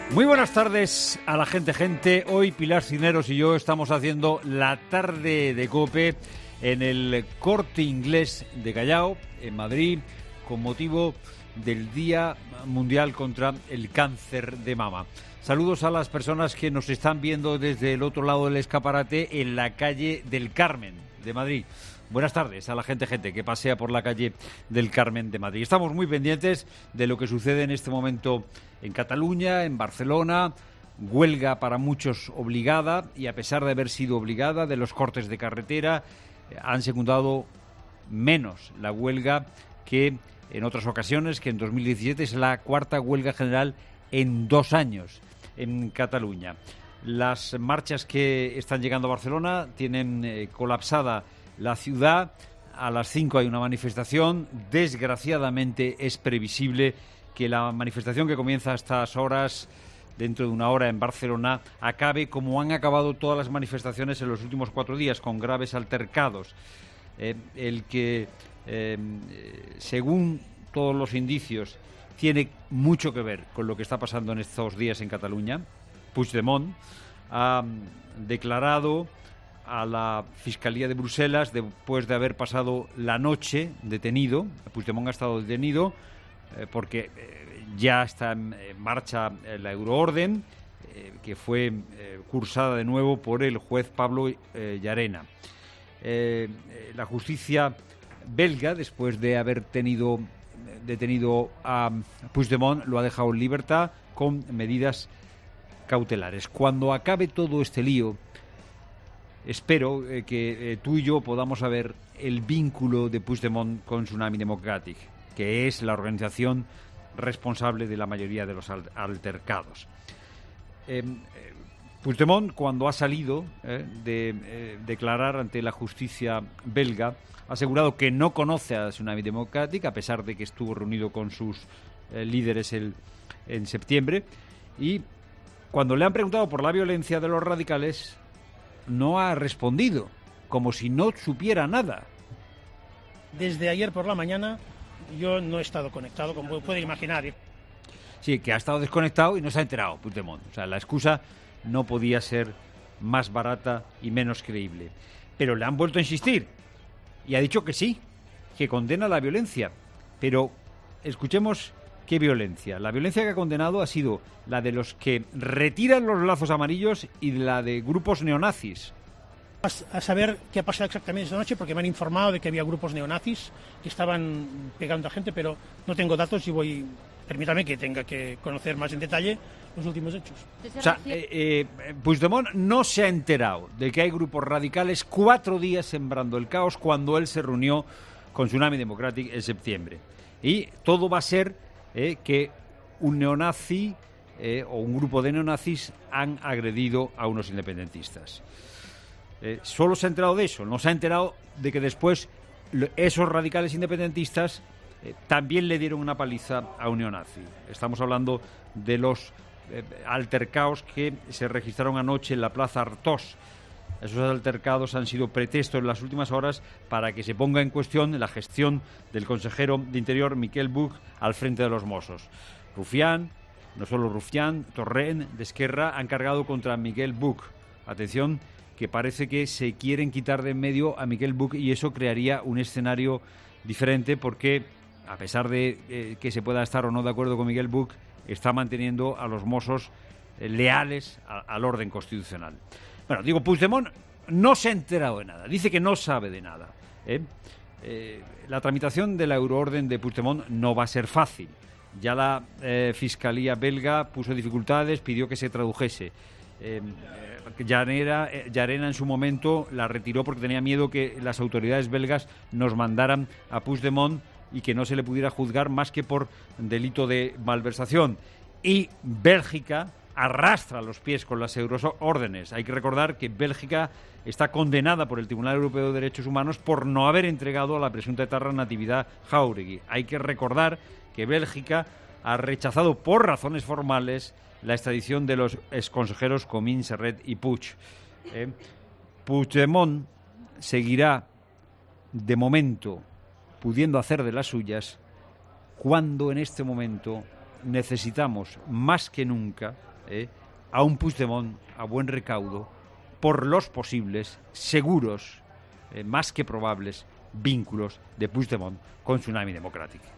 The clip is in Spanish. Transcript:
Muy buenas tardes a la gente. Hoy Pilar Cisneros y yo estamos haciendo la tarde de COPE en el Corte Inglés de Callao, en Madrid, con motivo del Día Mundial contra el Cáncer de Mama. Saludos a las personas que nos están viendo desde el otro lado del escaparate en la calle del Carmen de Madrid. Buenas tardes a la gente que pasea por la calle del Carmen de Madrid. Estamos muy pendientes de lo que sucede en este momento en Cataluña, en Barcelona. Huelga para muchos obligada, y a pesar de haber sido obligada, de los cortes de carretera, han secundado menos la huelga que en otras ocasiones, que en 2017 es la cuarta huelga general en 2 años en Cataluña. Las marchas que están llegando a Barcelona tienen colapsada la ciudad. A las 5 hay una manifestación. Desgraciadamente es previsible que la manifestación, que comienza a estas horas, dentro de una hora en Barcelona, acabe como han acabado todas las manifestaciones en los últimos 4 días, con graves altercados. El que, según todos los indicios, tiene mucho que ver con lo que está pasando en estos días en Cataluña. Puigdemont ha declarado a la Fiscalía de Bruselas, después de haber pasado la noche detenido. Puigdemont ha estado detenido porque ya está en marcha la euroorden, que fue cursada de nuevo por el juez Pablo Llarena. La justicia belga, después de haber detenido a Puigdemont, lo ha dejado en libertad con medidas cautelares. Cuando acabe todo este lío, espero que tú y yo podamos saber el vínculo de Puigdemont con Tsunami Democratic, que es la organización responsable de la mayoría de los altercados. Puigdemont, cuando ha salido de declarar ante la justicia belga, ha asegurado que no conoce a Tsunami Democratic, a pesar de que estuvo reunido con sus líderes en septiembre. Y cuando le han preguntado por la violencia de los radicales, no ha respondido, como si no supiera nada. Desde ayer por la mañana yo no he estado conectado, como puede imaginar. Sí, que ha estado desconectado y no se ha enterado, Puigdemont. O sea, la excusa no podía ser más barata y menos creíble. Pero le han vuelto a insistir y ha dicho que sí, que condena la violencia. Pero escuchemos qué violencia. La violencia que ha condenado ha sido la de los que retiran los lazos amarillos y la de grupos neonazis. A saber qué ha pasado exactamente esta noche, porque me han informado de que había grupos neonazis que estaban pegando a gente, pero no tengo datos y permítame que tenga que conocer más en detalle los últimos hechos. O sea, Puigdemont no se ha enterado de que hay grupos radicales 4 días sembrando el caos cuando él se reunió con Tsunami Democratic en septiembre. Y todo va a ser que un neonazi o un grupo de neonazis han agredido a unos independentistas. Solo se ha enterado de eso, no se ha enterado de que después esos radicales independentistas también le dieron una paliza a un neonazi. Estamos hablando de los altercados que se registraron anoche en la Plaza Artós. Esos altercados han sido pretexto en las últimas horas para que se ponga en cuestión la gestión del consejero de Interior, Miquel Buch, al frente de los Mossos. Rufián, no solo Rufián, Torrent, de Esquerra, han cargado contra Miquel Buch. Atención, que parece que se quieren quitar de en medio a Miquel Buch, y eso crearía un escenario diferente, porque a pesar de que se pueda estar o no de acuerdo con Miquel Buch, está manteniendo a los Mossos leales al orden constitucional. Bueno, digo, Puigdemont no se ha enterado de nada, dice que no sabe de nada. La tramitación de la euroorden de Puigdemont no va a ser fácil. Ya la Fiscalía belga puso dificultades, pidió que se tradujese. Llarena en su momento la retiró porque tenía miedo que las autoridades belgas nos mandaran a Puigdemont y que no se le pudiera juzgar más que por delito de malversación. Y Bélgica arrastra los pies con las euroórdenes. Hay que recordar que Bélgica está condenada por el Tribunal Europeo de Derechos Humanos por no haber entregado a la presunta etarra Natividad Jáuregui. Hay que recordar que Bélgica ha rechazado por razones formales la extradición de los exconsejeros Comín, Serret y Puig. Puigdemont seguirá, de momento, pudiendo hacer de las suyas, cuando en este momento necesitamos más que nunca a un Puigdemont a buen recaudo por los posibles, seguros, más que probables, vínculos de Puigdemont con Tsunami Democratic.